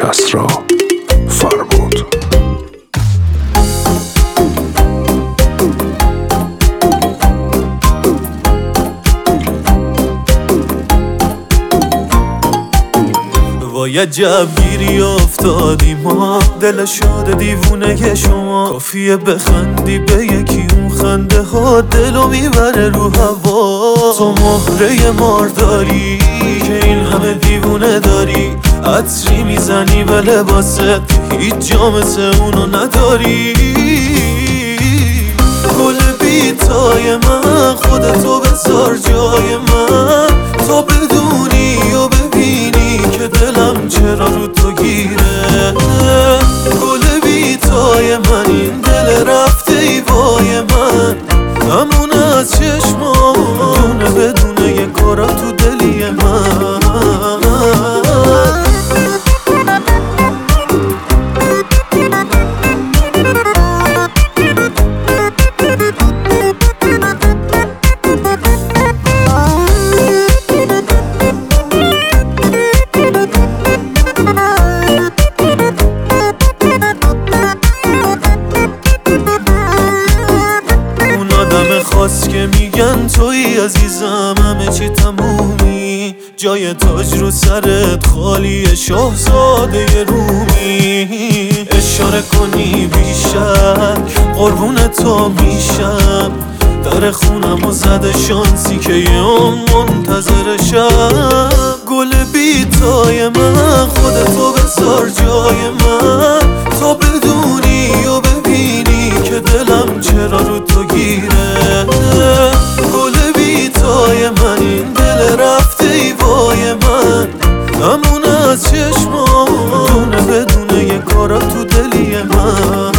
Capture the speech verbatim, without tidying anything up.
کسری فربود. وای جبگیری افتادی ما، دل شده دیوونه شما. کافیه بخندی به یکی، اون خنده ها دلو میبره رو هوا. تو مهره مارداری که این همه دیوونه داری، عطری میزنی به لباست که هیچ جا مثل اونو نداری. گل بیتای من، خودتو بذار جای من، تا بدونی و ببینی که دلم چرا رو تو گیره. گل بیتای من، این دل رفته ای وای من، همون از چشمام دونه بدونه یه کارا تو دلی من. خواست که میگن توی عزیزم، همه چی تمومی، جای تاج رو سرت خالی شاهزاده رومی. اشاره کنی بیشک قربون تو میشم، در خونم و زده شانسی که یه اون منتظرشم. گل بیتای من، خودتو بذار جای من، تا بدونی و ببینی که دلم چرا رو تو گیره. گل بیتای من، این دل رفته ای وای من، همون از چشمام دونه بدونه یه کارا تو دلی من.